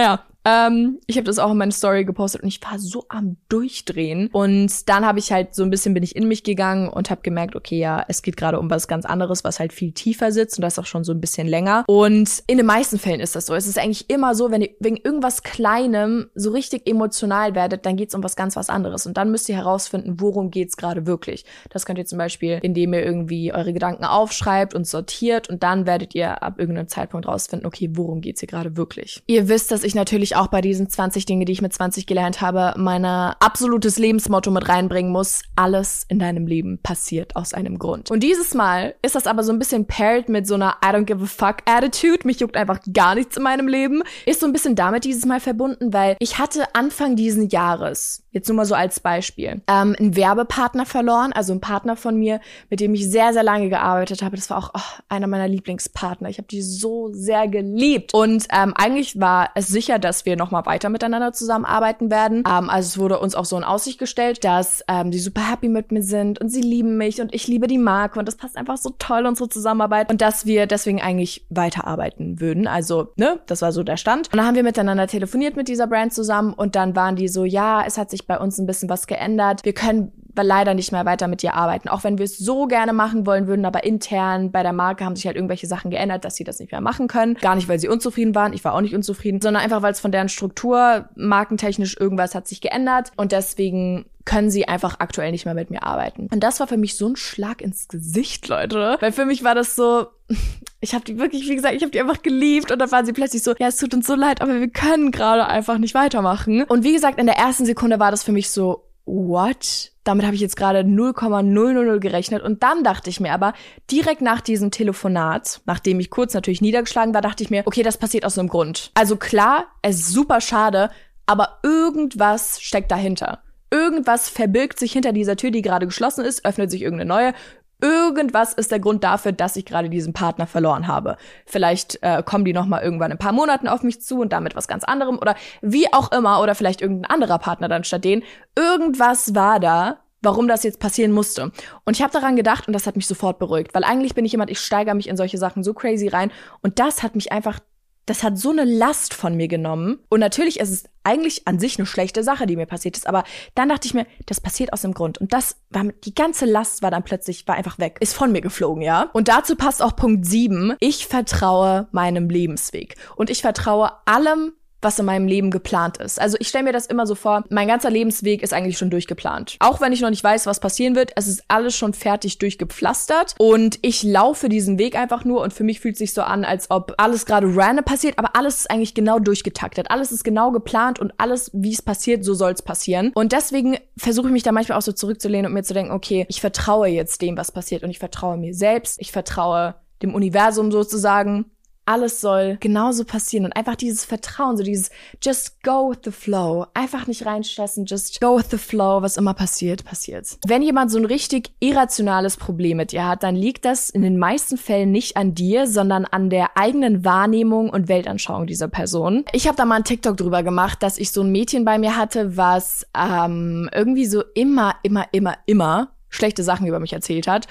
Ähm, ich habe das auch in meine Story gepostet und ich war so am Durchdrehen. Und dann habe ich halt so ein bisschen, bin ich in mich gegangen und habe gemerkt, okay, ja, es geht gerade um was ganz anderes, was halt viel tiefer sitzt und das auch schon so ein bisschen länger. Und in den meisten Fällen ist das so. Es ist eigentlich immer so, wenn ihr wegen irgendwas Kleinem so richtig emotional werdet, dann geht's um was ganz was anderes. Und dann müsst ihr herausfinden, worum geht's gerade wirklich. Das könnt ihr zum Beispiel, indem ihr irgendwie eure Gedanken aufschreibt und sortiert und dann werdet ihr ab irgendeinem Zeitpunkt rausfinden, okay, worum geht's hier gerade wirklich. Ihr wisst, dass ich natürlich auch bei diesen zwanzig Dinge, die ich mit zwanzig gelernt habe, mein absolutes Lebensmotto mit reinbringen muss. Alles in deinem Leben passiert aus einem Grund. Und dieses Mal ist das aber so ein bisschen paired mit so einer I don't give a fuck Attitude. Mich juckt einfach gar nichts in meinem Leben. Ist so ein bisschen damit dieses Mal verbunden, weil ich hatte Anfang diesen Jahres, jetzt nur mal so als Beispiel, ähm, einen Werbepartner verloren, also einen Partner von mir, mit dem ich sehr, sehr lange gearbeitet habe. Das war auch oh, einer meiner Lieblingspartner. Ich habe die so sehr geliebt. Und ähm, eigentlich war es sicher, dass wir nochmal weiter miteinander zusammenarbeiten werden. Ähm, also es wurde uns auch so in Aussicht gestellt, dass ähm, die super happy mit mir sind und sie lieben mich und ich liebe die Marke und das passt einfach so toll, unsere Zusammenarbeit, und dass wir deswegen eigentlich weiterarbeiten würden. Also, ne, das war so der Stand. Und dann haben wir miteinander telefoniert mit dieser Brand zusammen und dann waren die so, ja, es hat sich bei uns ein bisschen was geändert. Wir können leider nicht mehr weiter mit dir arbeiten, auch wenn wir es so gerne machen wollen würden, aber intern bei der Marke haben sich halt irgendwelche Sachen geändert, dass sie das nicht mehr machen können. Gar nicht, weil sie unzufrieden waren, ich war auch nicht unzufrieden, sondern einfach, weil es von deren Struktur, markentechnisch irgendwas hat sich geändert und deswegen können sie einfach aktuell nicht mehr mit mir arbeiten. Und das war für mich so ein Schlag ins Gesicht, Leute. Weil für mich war das so, ich habe die wirklich, wie gesagt, ich habe die einfach geliebt und dann waren sie plötzlich so, ja, es tut uns so leid, aber wir können gerade einfach nicht weitermachen. Und wie gesagt, in der ersten Sekunde war das für mich so, what? Damit habe ich jetzt gerade null Komma null null null gerechnet und dann dachte ich mir aber, direkt nach diesem Telefonat, nachdem ich kurz natürlich niedergeschlagen war, dachte ich mir, okay, das passiert aus einem Grund. Also klar, es ist super schade, aber irgendwas steckt dahinter. Irgendwas verbirgt sich hinter dieser Tür, die gerade geschlossen ist, öffnet sich irgendeine neue. Irgendwas ist der Grund dafür, dass ich gerade diesen Partner verloren habe. Vielleicht äh, kommen die noch mal irgendwann in ein paar Monaten auf mich zu und damit was ganz anderem oder wie auch immer oder vielleicht irgendein anderer Partner dann statt denen. Irgendwas war da, warum das jetzt passieren musste. Und ich habe daran gedacht und das hat mich sofort beruhigt, weil eigentlich bin ich jemand, ich steigere mich in solche Sachen so crazy rein und das hat mich einfach, das hat so eine Last von mir genommen. Und natürlich ist es eigentlich an sich eine schlechte Sache, die mir passiert ist. Aber dann dachte ich mir, das passiert aus dem Grund. Und das war, die ganze Last war dann plötzlich, war einfach weg. Ist von mir geflogen, ja. Und dazu passt auch Punkt sieben. Ich vertraue meinem Lebensweg. Und ich vertraue allem, was in meinem Leben geplant ist. Also ich stelle mir das immer so vor, mein ganzer Lebensweg ist eigentlich schon durchgeplant. Auch wenn ich noch nicht weiß, was passieren wird, es ist alles schon fertig durchgepflastert und ich laufe diesen Weg einfach nur und für mich fühlt es sich so an, als ob alles gerade random passiert, aber alles ist eigentlich genau durchgetaktet. Alles ist genau geplant und alles, wie es passiert, so soll es passieren. Und deswegen versuche ich mich da manchmal auch so zurückzulehnen und mir zu denken, okay, ich vertraue jetzt dem, was passiert und ich vertraue mir selbst, ich vertraue dem Universum sozusagen. Alles soll genauso passieren und einfach dieses Vertrauen, so dieses just go with the flow. Einfach nicht reinstressen, just go with the flow. Was immer passiert, passiert. Wenn jemand so ein richtig irrationales Problem mit dir hat, dann liegt das in den meisten Fällen nicht an dir, sondern an der eigenen Wahrnehmung und Weltanschauung dieser Person. Ich habe da mal einen TikTok drüber gemacht, dass ich so ein Mädchen bei mir hatte, was ähm, irgendwie so immer, immer, immer, immer schlechte Sachen über mich erzählt hat.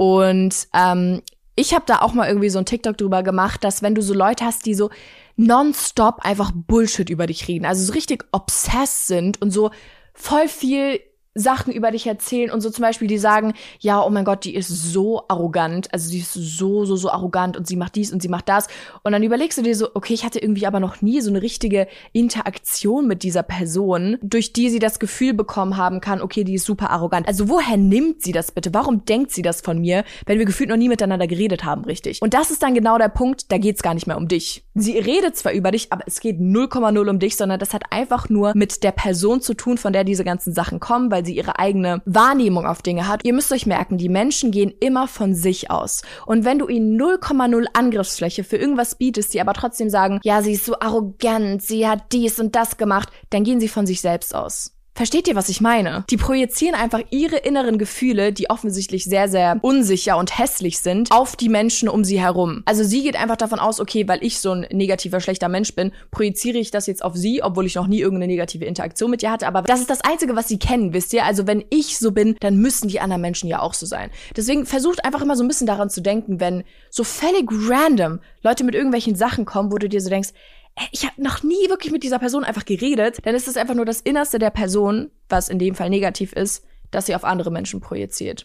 Und ähm, ich habe da auch mal irgendwie so ein TikTok drüber gemacht, dass wenn du so Leute hast, die so nonstop einfach Bullshit über dich reden, also so richtig obsessed sind und so voll viel Sachen über dich erzählen und so zum Beispiel, die sagen, ja, oh mein Gott, die ist so arrogant, also sie ist so, so, so arrogant und sie macht dies und sie macht das und dann überlegst du dir so, okay, ich hatte irgendwie aber noch nie so eine richtige Interaktion mit dieser Person, durch die sie das Gefühl bekommen haben kann, okay, die ist super arrogant. Also woher nimmt sie das bitte? Warum denkt sie das von mir, wenn wir gefühlt noch nie miteinander geredet haben, richtig? Und das ist dann genau der Punkt, da geht's gar nicht mehr um dich. Sie redet zwar über dich, aber es geht null Komma null um dich, sondern das hat einfach nur mit der Person zu tun, von der diese ganzen Sachen kommen, weil sie ihre eigene Wahrnehmung auf Dinge hat. Ihr müsst euch merken, die Menschen gehen immer von sich aus. Und wenn du ihnen null Komma null Angriffsfläche für irgendwas bietest, die aber trotzdem sagen, ja, sie ist so arrogant, sie hat dies und das gemacht, dann gehen sie von sich selbst aus. Versteht ihr, was ich meine? Die projizieren einfach ihre inneren Gefühle, die offensichtlich sehr, sehr unsicher und hässlich sind, auf die Menschen um sie herum. Also sie geht einfach davon aus, okay, weil ich so ein negativer, schlechter Mensch bin, projiziere ich das jetzt auf sie, obwohl ich noch nie irgendeine negative Interaktion mit ihr hatte. Aber das ist das Einzige, was sie kennen, wisst ihr? Also wenn ich so bin, dann müssen die anderen Menschen ja auch so sein. Deswegen versucht einfach immer so ein bisschen daran zu denken, wenn so völlig random Leute mit irgendwelchen Sachen kommen, wo du dir so denkst, ich habe noch nie wirklich mit dieser Person einfach geredet, dann ist es einfach nur das Innerste der Person, was in dem Fall negativ ist, dass sie auf andere Menschen projiziert.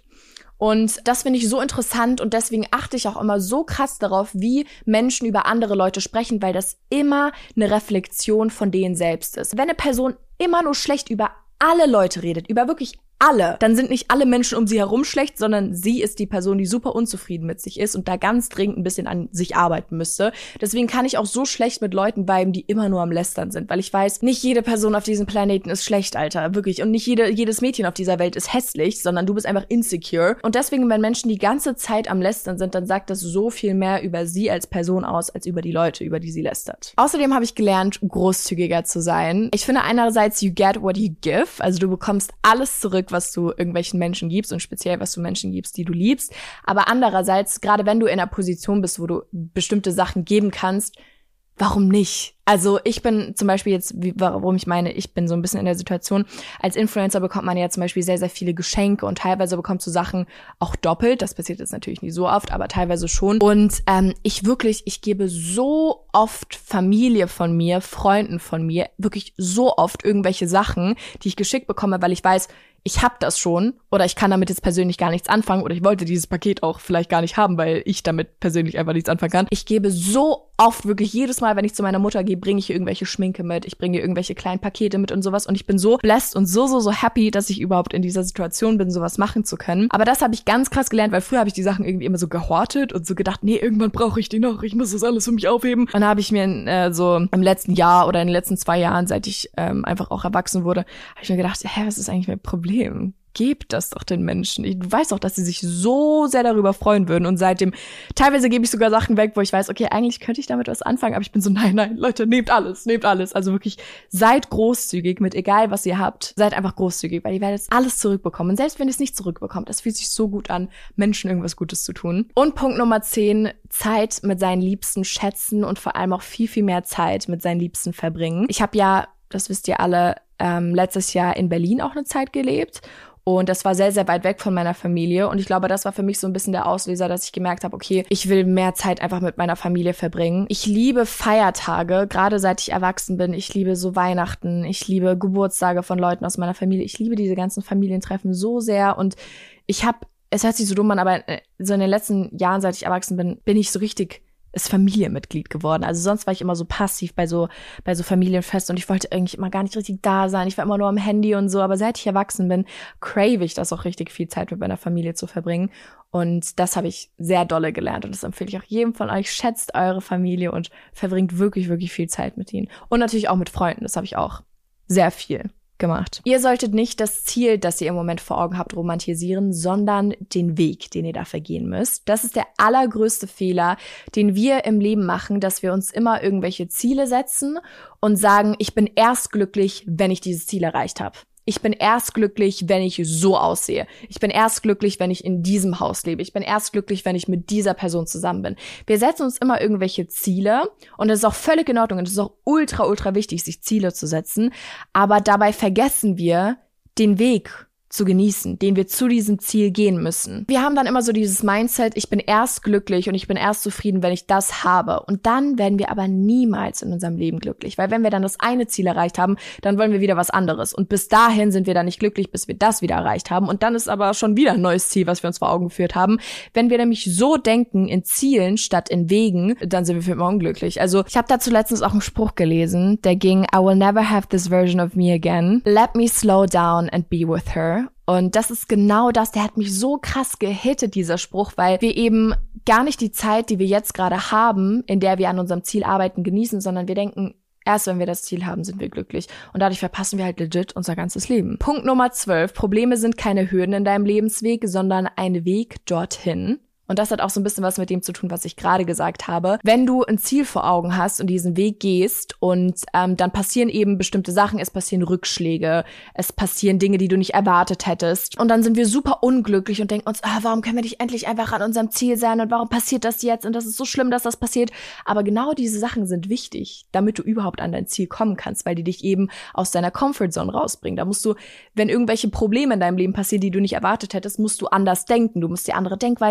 Und das finde ich so interessant und deswegen achte ich auch immer so krass darauf, wie Menschen über andere Leute sprechen, weil das immer eine Reflexion von denen selbst ist. Wenn eine Person immer nur schlecht über alle Leute redet, über wirklich alle, dann sind nicht alle Menschen um sie herum schlecht, sondern sie ist die Person, die super unzufrieden mit sich ist und da ganz dringend ein bisschen an sich arbeiten müsste. Deswegen kann ich auch so schlecht mit Leuten viben, die immer nur am Lästern sind, weil ich weiß, nicht jede Person auf diesem Planeten ist schlecht, Alter, wirklich. Und nicht jede, jedes Mädchen auf dieser Welt ist hässlich, sondern du bist einfach insecure. Und deswegen, wenn Menschen die ganze Zeit am Lästern sind, dann sagt das so viel mehr über sie als Person aus, als über die Leute, über die sie lästert. Außerdem habe ich gelernt, großzügiger zu sein. Ich finde einerseits, you get what you give, also du bekommst alles zurück, was du irgendwelchen Menschen gibst und speziell, was du Menschen gibst, die du liebst. Aber andererseits, gerade wenn du in einer Position bist, wo du bestimmte Sachen geben kannst, warum nicht? Also ich bin zum Beispiel jetzt, wie, warum ich meine, ich bin so ein bisschen in der Situation, als Influencer bekommt man ja zum Beispiel sehr, sehr viele Geschenke und teilweise bekommst du Sachen auch doppelt. Das passiert jetzt natürlich nicht so oft, aber teilweise schon. Und ähm, ich wirklich, ich gebe so oft Familie von mir, Freunden von mir, wirklich so oft irgendwelche Sachen, die ich geschickt bekomme, weil ich weiß, ich hab das schon oder ich kann damit jetzt persönlich gar nichts anfangen oder ich wollte dieses Paket auch vielleicht gar nicht haben, weil ich damit persönlich einfach nichts anfangen kann. Ich gebe so oft, wirklich jedes Mal, wenn ich zu meiner Mutter gehe, bringe ich ihr irgendwelche Schminke mit, ich bringe ihr irgendwelche kleinen Pakete mit und sowas und ich bin so blessed und so, so, so happy, dass ich überhaupt in dieser Situation bin, sowas machen zu können. Aber das habe ich ganz krass gelernt, weil früher habe ich die Sachen irgendwie immer so gehortet und so gedacht, nee, irgendwann brauche ich die noch, ich muss das alles für mich aufheben. Und dann habe ich mir äh, so im letzten Jahr oder in den letzten zwei Jahren, seit ich ähm, einfach auch erwachsen wurde, habe ich mir gedacht, hä, was ist eigentlich mein Problem? Gebt das doch den Menschen. Ich weiß auch, dass sie sich so sehr darüber freuen würden. Und seitdem, teilweise gebe ich sogar Sachen weg, wo ich weiß, okay, eigentlich könnte ich damit was anfangen. Aber ich bin so, nein, nein, Leute, nehmt alles, nehmt alles. Also wirklich, seid großzügig mit egal, was ihr habt. Seid einfach großzügig, weil ihr werdet alles zurückbekommen. Und selbst wenn ihr es nicht zurückbekommt, das fühlt sich so gut an, Menschen irgendwas Gutes zu tun. Und Punkt Nummer zehn, Zeit mit seinen Liebsten schätzen und vor allem auch viel, viel mehr Zeit mit seinen Liebsten verbringen. Ich habe ja, das wisst ihr alle, ähm, letztes Jahr in Berlin auch eine Zeit gelebt. Und das war sehr, sehr weit weg von meiner Familie. Und ich glaube, das war für mich so ein bisschen der Auslöser, dass ich gemerkt habe, okay, ich will mehr Zeit einfach mit meiner Familie verbringen. Ich liebe Feiertage, gerade seit ich erwachsen bin. Ich liebe so Weihnachten. Ich liebe Geburtstage von Leuten aus meiner Familie. Ich liebe diese ganzen Familientreffen so sehr. Und ich habe, es hört sich so dumm an, aber so in den letzten Jahren, seit ich erwachsen bin, bin ich so richtig ist Familienmitglied geworden. Also sonst war ich immer so passiv bei so bei so Familienfesten und ich wollte eigentlich immer gar nicht richtig da sein. Ich war immer nur am Handy und so. Aber seit ich erwachsen bin, crave ich das auch richtig viel Zeit mit meiner Familie zu verbringen. Und das habe ich sehr dolle gelernt. Und das empfehle ich auch jedem von euch. Schätzt eure Familie und verbringt wirklich, wirklich viel Zeit mit ihnen. Und natürlich auch mit Freunden. Das habe ich auch sehr viel gemacht. Ihr solltet nicht das Ziel, das ihr im Moment vor Augen habt, romantisieren, sondern den Weg, den ihr dafür gehen müsst. Das ist der allergrößte Fehler, den wir im Leben machen, dass wir uns immer irgendwelche Ziele setzen und sagen, ich bin erst glücklich, wenn ich dieses Ziel erreicht habe. Ich bin erst glücklich, wenn ich so aussehe. Ich bin erst glücklich, wenn ich in diesem Haus lebe. Ich bin erst glücklich, wenn ich mit dieser Person zusammen bin. Wir setzen uns immer irgendwelche Ziele und das ist auch völlig in Ordnung und es ist auch ultra, ultra wichtig, sich Ziele zu setzen. Aber dabei vergessen wir den Weg zu genießen, den wir zu diesem Ziel gehen müssen. Wir haben dann immer so dieses Mindset, ich bin erst glücklich und ich bin erst zufrieden, wenn ich das habe. Und dann werden wir aber niemals in unserem Leben glücklich. Weil wenn wir dann das eine Ziel erreicht haben, dann wollen wir wieder was anderes. Und bis dahin sind wir dann nicht glücklich, bis wir das wieder erreicht haben. Und dann ist aber schon wieder ein neues Ziel, was wir uns vor Augen geführt haben. Wenn wir nämlich so denken in Zielen statt in Wegen, dann sind wir für immer unglücklich. Also ich habe dazu letztens auch einen Spruch gelesen, der ging, I will never have this version of me again. Let me slow down and be with her. Und das ist genau das, der hat mich so krass gehittet, dieser Spruch, weil wir eben gar nicht die Zeit, die wir jetzt gerade haben, in der wir an unserem Ziel arbeiten, genießen, sondern wir denken, erst wenn wir das Ziel haben, sind wir glücklich. Und dadurch verpassen wir halt legit unser ganzes Leben. Punkt Nummer zwölf. Probleme sind keine Hürden in deinem Lebensweg, sondern ein Weg dorthin. Und das hat auch so ein bisschen was mit dem zu tun, was ich gerade gesagt habe. Wenn du ein Ziel vor Augen hast und diesen Weg gehst und ähm, dann passieren eben bestimmte Sachen, es passieren Rückschläge, es passieren Dinge, die du nicht erwartet hättest. Und dann sind wir super unglücklich und denken uns, ah, warum können wir nicht endlich einfach an unserem Ziel sein und warum passiert das jetzt und das ist so schlimm, dass das passiert. Aber genau diese Sachen sind wichtig, damit du überhaupt an dein Ziel kommen kannst, weil die dich eben aus deiner Comfortzone rausbringen. Da musst du, wenn irgendwelche Probleme in deinem Leben passieren, die du nicht erwartet hättest, musst du anders denken. Du musst dir andere Denkweisen überlegen,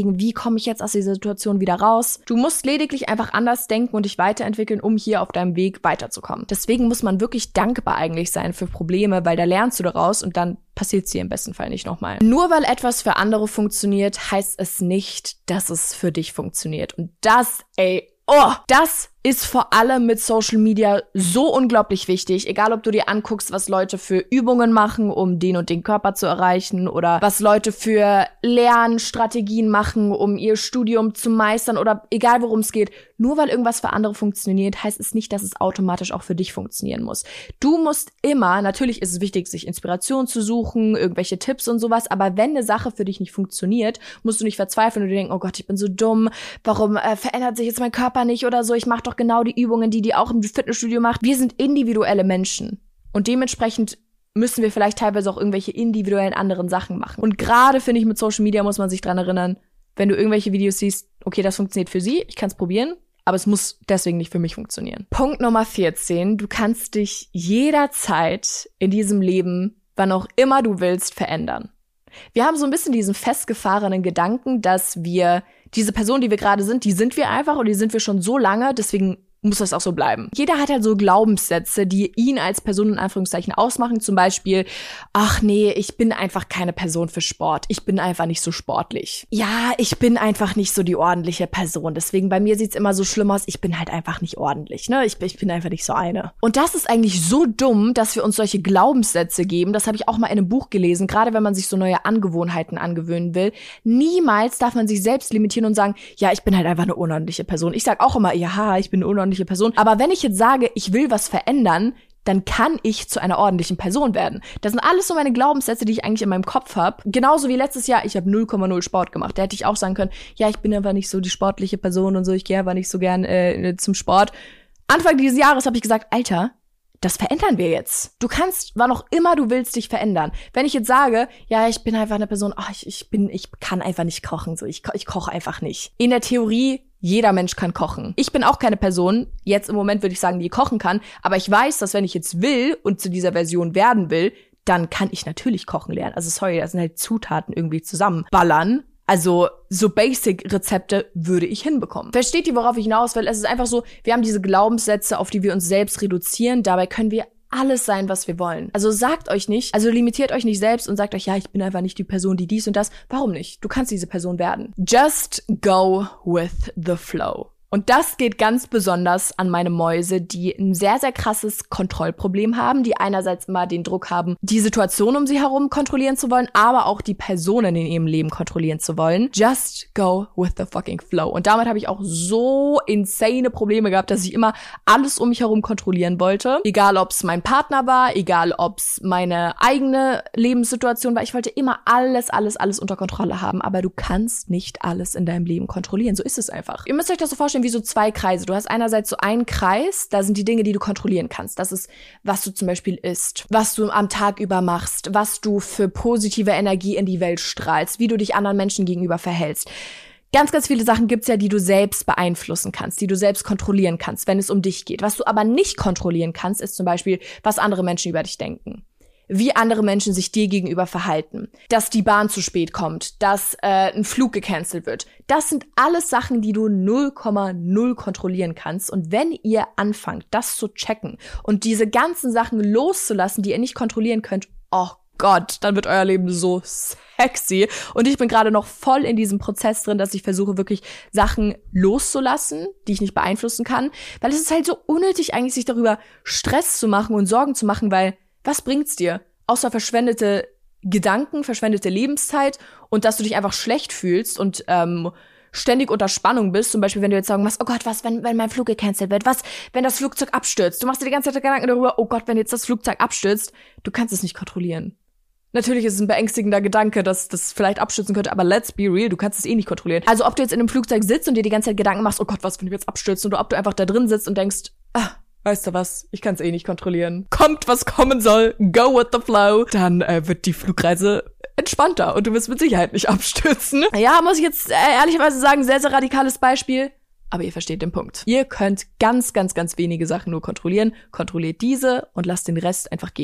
versuchen, wie komme ich jetzt aus dieser Situation wieder raus. Du musst lediglich einfach anders denken und dich weiterentwickeln, um hier auf deinem Weg weiterzukommen. Deswegen muss man wirklich dankbar eigentlich sein für Probleme, weil da lernst du daraus und dann passiert es dir im besten Fall nicht nochmal. Nur weil etwas für andere funktioniert, heißt es nicht, dass es für dich funktioniert. Und das, ey, oh, das ist vor allem mit Social Media so unglaublich wichtig. Egal, ob du dir anguckst, was Leute für Übungen machen, um den und den Körper zu erreichen, oder was Leute für Lernstrategien machen, um ihr Studium zu meistern, oder egal, worum es geht. Nur weil irgendwas für andere funktioniert, heißt es nicht, dass es automatisch auch für dich funktionieren muss. Du musst immer, natürlich ist es wichtig, sich Inspiration zu suchen, irgendwelche Tipps und sowas, aber wenn eine Sache für dich nicht funktioniert, musst du nicht verzweifeln und dir denken, oh Gott, ich bin so dumm, warum äh, verändert sich jetzt mein Körper nicht oder so, ich mache doch genau die Übungen, die die auch im Fitnessstudio macht. Wir sind individuelle Menschen und dementsprechend müssen wir vielleicht teilweise auch irgendwelche individuellen anderen Sachen machen. Und gerade, finde ich, mit Social Media muss man sich dran erinnern, wenn du irgendwelche Videos siehst, okay, das funktioniert für sie, ich kann es probieren, aber es muss deswegen nicht für mich funktionieren. Punkt Nummer vierzehn, du kannst dich jederzeit in diesem Leben, wann auch immer du willst, verändern. Wir haben so ein bisschen diesen festgefahrenen Gedanken, dass wir diese Person, die wir gerade sind, die sind wir einfach und die sind wir schon so lange, deswegen muss das auch so bleiben. Jeder hat halt so Glaubenssätze, die ihn als Person in Anführungszeichen ausmachen. Zum Beispiel, ach nee, ich bin einfach keine Person für Sport. Ich bin einfach nicht so sportlich. Ja, ich bin einfach nicht so die ordentliche Person. Deswegen bei mir sieht's immer so schlimm aus. Ich bin halt einfach nicht ordentlich, ne? Ich, ich bin einfach nicht so eine. Und das ist eigentlich so dumm, dass wir uns solche Glaubenssätze geben. Das habe ich auch mal in einem Buch gelesen. Gerade wenn man sich so neue Angewohnheiten angewöhnen will. Niemals darf man sich selbst limitieren und sagen, ja, ich bin halt einfach eine unordentliche Person. Ich sag auch immer, ja, ich bin eine unordentliche Person. Aber wenn ich jetzt sage, ich will was verändern, dann kann ich zu einer ordentlichen Person werden. Das sind alles so meine Glaubenssätze, die ich eigentlich in meinem Kopf habe. Genauso wie letztes Jahr, ich habe null Komma null Sport gemacht. Da hätte ich auch sagen können, ja, ich bin einfach nicht so die sportliche Person und so, ich gehe einfach nicht so gern äh, zum Sport. Anfang dieses Jahres habe ich gesagt, Alter, das verändern wir jetzt. Du kannst, wann auch immer du willst, dich verändern. Wenn ich jetzt sage, ja, ich bin einfach eine Person, oh, ich, ich bin, ich kann einfach nicht kochen, so, ich, ich koche einfach nicht. In der Theorie, jeder Mensch kann kochen. Ich bin auch keine Person, jetzt im Moment würde ich sagen, die kochen kann, aber ich weiß, dass wenn ich jetzt will und zu dieser Version werden will, dann kann ich natürlich kochen lernen. Also sorry, das sind halt Zutaten irgendwie zusammenballern. Also so Basic-Rezepte würde ich hinbekommen. Versteht ihr, worauf ich hinaus will? Es ist einfach so, wir haben diese Glaubenssätze, auf die wir uns selbst reduzieren. Dabei können wir alles sein, was wir wollen. Also sagt euch nicht, also limitiert euch nicht selbst und sagt euch, ja, ich bin einfach nicht die Person, die dies und das. Warum nicht? Du kannst diese Person werden. Just go with the flow. Und das geht ganz besonders an meine Mäuse, die ein sehr, sehr krasses Kontrollproblem haben, die einerseits immer den Druck haben, die Situation um sie herum kontrollieren zu wollen, aber auch die Personen in ihrem Leben kontrollieren zu wollen. Just go with the fucking flow. Und damit habe ich auch so insane Probleme gehabt, dass ich immer alles um mich herum kontrollieren wollte. Egal, ob es mein Partner war, egal, ob es meine eigene Lebenssituation war. Ich wollte immer alles, alles, alles unter Kontrolle haben. Aber du kannst nicht alles in deinem Leben kontrollieren. So ist es einfach. Ihr müsst euch das so vorstellen, wie so zwei Kreise. Du hast einerseits so einen Kreis, da sind die Dinge, die du kontrollieren kannst. Das ist, was du zum Beispiel isst, was du am Tag über machst, was du für positive Energie in die Welt strahlst, wie du dich anderen Menschen gegenüber verhältst. Ganz, ganz viele Sachen gibt's ja, die du selbst beeinflussen kannst, die du selbst kontrollieren kannst, wenn es um dich geht. Was du aber nicht kontrollieren kannst, ist zum Beispiel, was andere Menschen über dich denken. Wie andere Menschen sich dir gegenüber verhalten, dass die Bahn zu spät kommt, dass äh, ein Flug gecancelt wird. Das sind alles Sachen, die du null Komma null kontrollieren kannst. Und wenn ihr anfangt, das zu checken und diese ganzen Sachen loszulassen, die ihr nicht kontrollieren könnt, oh Gott, dann wird euer Leben so sexy. Und ich bin gerade noch voll in diesem Prozess drin, dass ich versuche, wirklich Sachen loszulassen, die ich nicht beeinflussen kann. Weil es ist halt so unnötig eigentlich, sich darüber Stress zu machen und Sorgen zu machen, weil was bringt's dir? Außer verschwendete Gedanken, verschwendete Lebenszeit und dass du dich einfach schlecht fühlst und ähm, ständig unter Spannung bist. Zum Beispiel, wenn du jetzt sagen machst, oh Gott, was, wenn, wenn mein Flug gecancelt wird? Was, wenn das Flugzeug abstürzt? Du machst dir die ganze Zeit Gedanken darüber, oh Gott, wenn jetzt das Flugzeug abstürzt. Du kannst es nicht kontrollieren. Natürlich ist es ein beängstigender Gedanke, dass das vielleicht abstürzen könnte, aber let's be real, du kannst es eh nicht kontrollieren. Also ob du jetzt in einem Flugzeug sitzt und dir die ganze Zeit Gedanken machst, oh Gott, was, wenn du jetzt abstürzt? Oder ob du einfach da drin sitzt und denkst, ah, weißt du was, ich kann es eh nicht kontrollieren. Kommt, was kommen soll, go with the flow. Dann äh, wird die Flugreise entspannter und du wirst mit Sicherheit nicht abstürzen. Ja, muss ich jetzt äh, ehrlicherweise sagen, sehr, sehr radikales Beispiel. Aber ihr versteht den Punkt. Ihr könnt ganz, ganz, ganz wenige Sachen nur kontrollieren. Kontrolliert diese und lasst den Rest einfach gehen.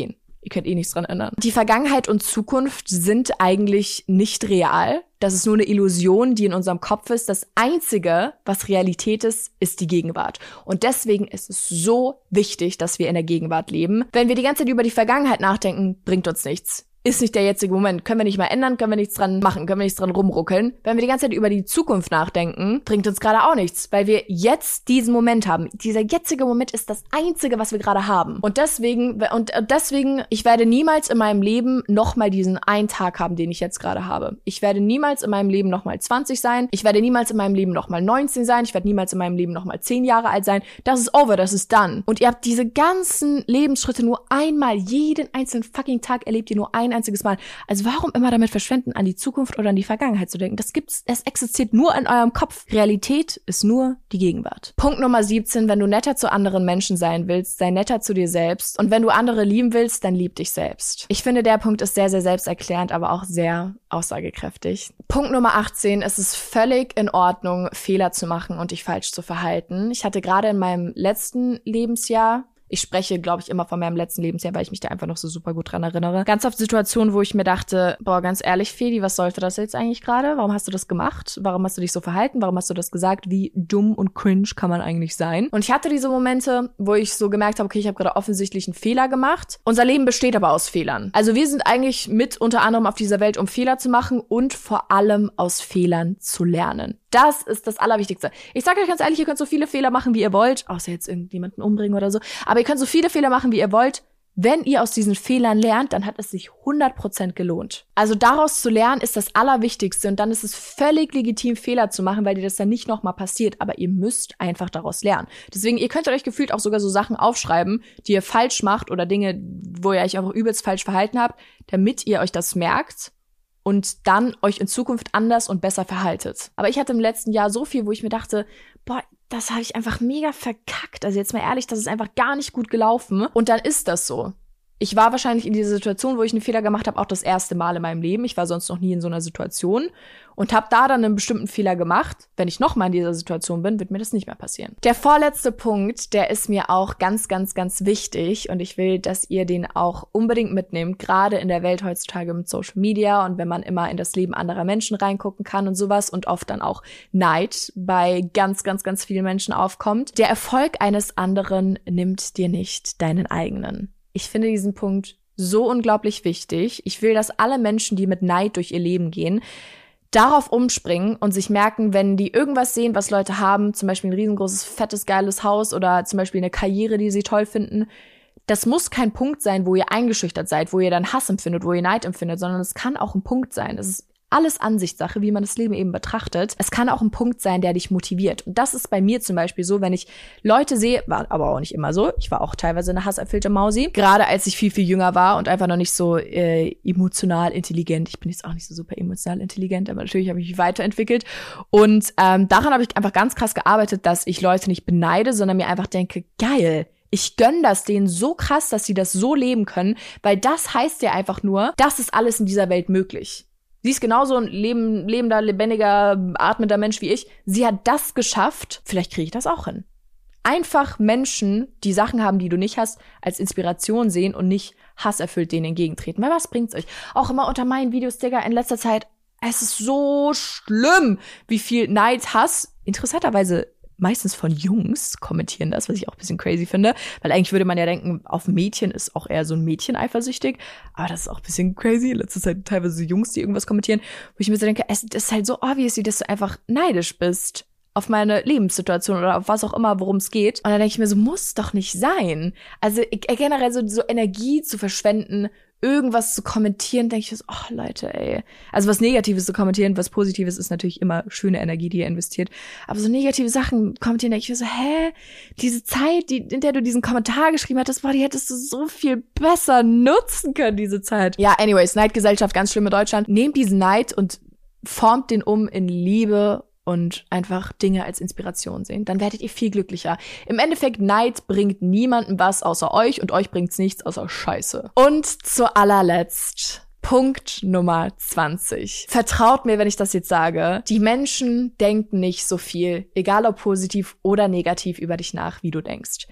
Ihr könnt eh nichts dran ändern. Die Vergangenheit und Zukunft sind eigentlich nicht real. Das ist nur eine Illusion, die in unserem Kopf ist. Das Einzige, was Realität ist, ist die Gegenwart. Und deswegen ist es so wichtig, dass wir in der Gegenwart leben. Wenn wir die ganze Zeit über die Vergangenheit nachdenken, bringt uns nichts. Ist nicht der jetzige Moment. Können wir nicht mal ändern, können wir nichts dran machen, können wir nichts dran rumruckeln. Wenn wir die ganze Zeit über die Zukunft nachdenken, bringt uns gerade auch nichts, weil wir jetzt diesen Moment haben. Dieser jetzige Moment ist das Einzige, was wir gerade haben. Und deswegen, und deswegen, ich werde niemals in meinem Leben nochmal diesen einen Tag haben, den ich jetzt gerade habe. Ich werde niemals in meinem Leben nochmal zwanzig sein. Ich werde niemals in meinem Leben nochmal neunzehn sein. Ich werde niemals in meinem Leben nochmal zehn Jahre alt sein. Das ist over, das ist done. Und ihr habt diese ganzen Lebensschritte nur einmal, jeden einzelnen fucking Tag erlebt ihr nur ein einziges Mal. Also warum immer damit verschwenden, an die Zukunft oder an die Vergangenheit zu denken? Das gibt's, es existiert nur in eurem Kopf. Realität ist nur die Gegenwart. Punkt Nummer siebzehn, wenn du netter zu anderen Menschen sein willst, sei netter zu dir selbst. Und wenn du andere lieben willst, dann lieb dich selbst. Ich finde, der Punkt ist sehr, sehr selbsterklärend, aber auch sehr aussagekräftig. Punkt Nummer achtzehn, es ist völlig in Ordnung, Fehler zu machen und dich falsch zu verhalten. Ich hatte gerade in meinem letzten Lebensjahr, ich spreche, glaube ich, immer von meinem letzten Lebensjahr, weil ich mich da einfach noch so super gut dran erinnere. Ganz oft Situationen, wo ich mir dachte, boah, ganz ehrlich, Feli, was sollte das jetzt eigentlich gerade? Warum hast du das gemacht? Warum hast du dich so verhalten? Warum hast du das gesagt? Wie dumm und cringe kann man eigentlich sein? Und ich hatte diese Momente, wo ich so gemerkt habe, okay, ich habe gerade offensichtlich einen Fehler gemacht. Unser Leben besteht aber aus Fehlern. Also wir sind eigentlich mit unter anderem auf dieser Welt, um Fehler zu machen und vor allem aus Fehlern zu lernen. Das ist das Allerwichtigste. Ich sage euch ganz ehrlich, ihr könnt so viele Fehler machen, wie ihr wollt, außer jetzt irgendjemanden umbringen oder so. Aber ihr könnt so viele Fehler machen, wie ihr wollt. Wenn ihr aus diesen Fehlern lernt, dann hat es sich hundert Prozent gelohnt. Also daraus zu lernen ist das Allerwichtigste. Und dann ist es völlig legitim, Fehler zu machen, weil dir das dann nicht nochmal passiert. Aber ihr müsst einfach daraus lernen. Deswegen, ihr könnt euch gefühlt auch sogar so Sachen aufschreiben, die ihr falsch macht oder Dinge, wo ihr euch einfach übelst falsch verhalten habt, damit ihr euch das merkt und dann euch in Zukunft anders und besser verhaltet. Aber ich hatte im letzten Jahr so viel, wo ich mir dachte, boah, das habe ich einfach mega verkackt. Also jetzt mal ehrlich, das ist einfach gar nicht gut gelaufen. Und dann ist das so. Ich war wahrscheinlich in dieser Situation, wo ich einen Fehler gemacht habe, auch das erste Mal in meinem Leben. Ich war sonst noch nie in so einer Situation und habe da dann einen bestimmten Fehler gemacht. Wenn ich noch mal in dieser Situation bin, wird mir das nicht mehr passieren. Der vorletzte Punkt, der ist mir auch ganz, ganz, ganz wichtig und ich will, dass ihr den auch unbedingt mitnehmt, gerade in der Welt heutzutage mit Social Media und wenn man immer in das Leben anderer Menschen reingucken kann und sowas und oft dann auch Neid bei ganz, ganz, ganz vielen Menschen aufkommt. Der Erfolg eines anderen nimmt dir nicht deinen eigenen. Ich finde diesen Punkt so unglaublich wichtig. Ich will, dass alle Menschen, die mit Neid durch ihr Leben gehen, darauf umspringen und sich merken, wenn die irgendwas sehen, was Leute haben, zum Beispiel ein riesengroßes, fettes, geiles Haus oder zum Beispiel eine Karriere, die sie toll finden, das muss kein Punkt sein, wo ihr eingeschüchtert seid, wo ihr dann Hass empfindet, wo ihr Neid empfindet, sondern es kann auch ein Punkt sein. Es ist alles Ansichtssache, wie man das Leben eben betrachtet. Es kann auch ein Punkt sein, der dich motiviert. Und das ist bei mir zum Beispiel so, wenn ich Leute sehe, war aber auch nicht immer so, ich war auch teilweise eine hasserfüllte Mausi, gerade als ich viel, viel jünger war und einfach noch nicht so äh, emotional intelligent. Ich bin jetzt auch nicht so super emotional intelligent, aber natürlich habe ich mich weiterentwickelt. Und ähm, daran habe ich einfach ganz krass gearbeitet, dass ich Leute nicht beneide, sondern mir einfach denke, geil, ich gönn das denen so krass, dass sie das so leben können, weil das heißt ja einfach nur, das ist alles in dieser Welt möglich. Sie ist genauso ein leben, lebender, lebendiger, atmender Mensch wie ich. Sie hat das geschafft. Vielleicht kriege ich das auch hin. Einfach Menschen, die Sachen haben, die du nicht hast, als Inspiration sehen und nicht hasserfüllt denen entgegentreten. Weil was bringt's euch? Auch immer unter meinen Videos, Digga, in letzter Zeit, es ist so schlimm, wie viel Neid, Hass, interessanterweise meistens von Jungs kommentieren das, was ich auch ein bisschen crazy finde, weil eigentlich würde man ja denken, auf Mädchen ist auch eher so ein Mädchen eifersüchtig, aber das ist auch ein bisschen crazy. In letzter Zeit teilweise so Jungs, die irgendwas kommentieren, wo ich mir so denke, es ist halt so obvious, dass du einfach neidisch bist auf meine Lebenssituation oder auf was auch immer, worum es geht. Und dann denke ich mir so, muss doch nicht sein. Also generell so, so Energie zu verschwenden, irgendwas zu kommentieren, denke ich mir so, oh Leute, ey. Also was Negatives zu kommentieren, was Positives ist natürlich immer schöne Energie, die ihr investiert. Aber so negative Sachen kommentieren, denke ich mir so, hä? Diese Zeit, die, in der du diesen Kommentar geschrieben hattest, boah, die hättest du so viel besser nutzen können, diese Zeit. Ja, anyways, Neidgesellschaft, ganz schlimm in Deutschland. Nehmt diesen Neid und formt den um in Liebe und einfach Dinge als Inspiration sehen. Dann werdet ihr viel glücklicher. Im Endeffekt, Neid bringt niemandem was außer euch und euch bringt's nichts außer Scheiße. Und zu allerletzt, Punkt Nummer zwanzig. Vertraut mir, wenn ich das jetzt sage. Die Menschen denken nicht so viel, egal ob positiv oder negativ, über dich nach, wie du denkst.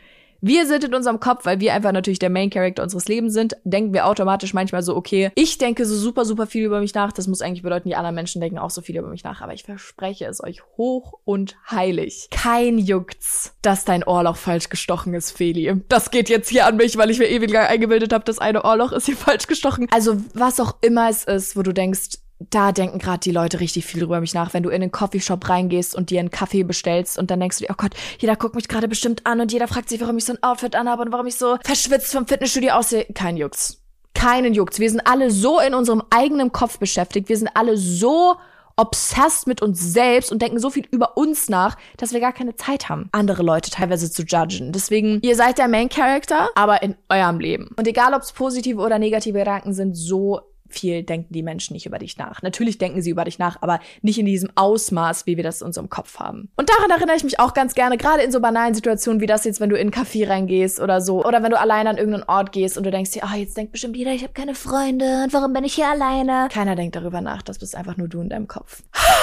Wir sind in unserem Kopf, weil wir einfach natürlich der Main Character unseres Lebens sind, denken wir automatisch manchmal so, okay, ich denke so super, super viel über mich nach. Das muss eigentlich bedeuten, die anderen Menschen denken auch so viel über mich nach. Aber ich verspreche es euch hoch und heilig. Kein juckt's, dass dein Ohrloch falsch gestochen ist, Feli. Das geht jetzt hier an mich, weil ich mir ewig lang eingebildet habe, das eine Ohrloch ist hier falsch gestochen. Also was auch immer es ist, wo du denkst, da denken gerade die Leute richtig viel über mich nach, wenn du in den Coffeeshop reingehst und dir einen Kaffee bestellst und dann denkst du dir, oh Gott, jeder guckt mich gerade bestimmt an und jeder fragt sich, warum ich so ein Outfit anhabe und warum ich so verschwitzt vom Fitnessstudio aussehe. Kein Jucks. Keinen Jucks. Wir sind alle so in unserem eigenen Kopf beschäftigt. Wir sind alle so obsessed mit uns selbst und denken so viel über uns nach, dass wir gar keine Zeit haben, andere Leute teilweise zu judgen. Deswegen, ihr seid der Main Character, aber in eurem Leben. Und egal, ob es positive oder negative Gedanken sind, so viel denken die Menschen nicht über dich nach. Natürlich denken sie über dich nach, aber nicht in diesem Ausmaß, wie wir das in unserem Kopf haben. Und daran erinnere ich mich auch ganz gerne, gerade in so banalen Situationen wie das jetzt, wenn du in einen Café reingehst oder so. Oder wenn du alleine an irgendeinen Ort gehst und du denkst dir, ah, oh, jetzt denkt bestimmt jeder, ich habe keine Freunde und warum bin ich hier alleine? Keiner denkt darüber nach, das bist einfach nur du in deinem Kopf.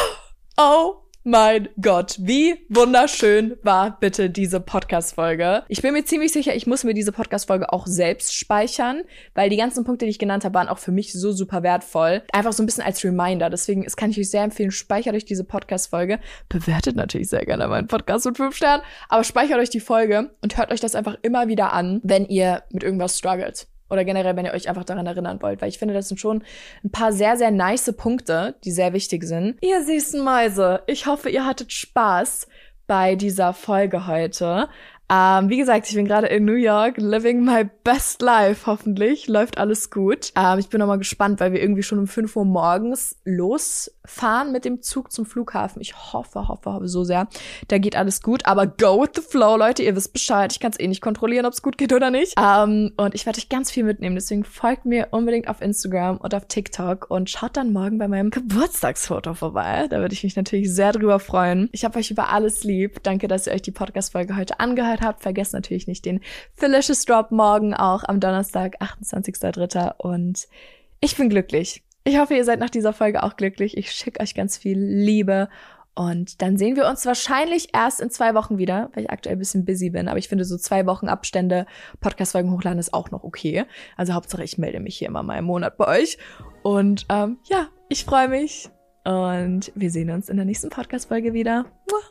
Oh mein Gott, wie wunderschön war bitte diese Podcast-Folge. Ich bin mir ziemlich sicher, ich muss mir diese Podcast-Folge auch selbst speichern, weil die ganzen Punkte, die ich genannt habe, waren auch für mich so super wertvoll. Einfach so ein bisschen als Reminder. Deswegen, es kann ich euch sehr empfehlen, speichert euch diese Podcast-Folge. Bewertet natürlich sehr gerne meinen Podcast mit fünf Sternen, aber speichert euch die Folge und hört euch das einfach immer wieder an, wenn ihr mit irgendwas struggelt. Oder generell, wenn ihr euch einfach daran erinnern wollt. Weil ich finde, das sind schon ein paar sehr, sehr nice Punkte, die sehr wichtig sind. Ihr süßen Mäuse, ich hoffe, ihr hattet Spaß bei dieser Folge heute. Ähm, wie gesagt, ich bin gerade in New York, living my best life, hoffentlich. Läuft alles gut. Ähm, ich bin nochmal gespannt, weil wir irgendwie schon um fünf Uhr morgens losfahren mit dem Zug zum Flughafen. Ich hoffe, hoffe, hoffe so sehr, da geht alles gut. Aber go with the flow, Leute, ihr wisst Bescheid. Ich kann es eh nicht kontrollieren, ob es gut geht oder nicht. Ähm, und ich werde euch ganz viel mitnehmen, deswegen folgt mir unbedingt auf Instagram und auf TikTok und schaut dann morgen bei meinem Geburtstagsfoto vorbei. Da würde ich mich natürlich sehr drüber freuen. Ich habe euch über alles lieb. Danke, dass ihr euch die Podcast-Folge heute angehört habt. Vergesst natürlich nicht den Felicious Drop morgen auch am Donnerstag, achtundzwanzigster dritter Und ich bin glücklich. Ich hoffe, ihr seid nach dieser Folge auch glücklich. Ich schicke euch ganz viel Liebe. Und dann sehen wir uns wahrscheinlich erst in zwei Wochen wieder, weil ich aktuell ein bisschen busy bin. Aber ich finde, so zwei Wochen Abstände Podcast-Folgen hochladen ist auch noch okay. Also Hauptsache, ich melde mich hier immer mal im Monat bei euch. Und ähm, ja, ich freue mich. Und wir sehen uns in der nächsten Podcast-Folge wieder. Muah.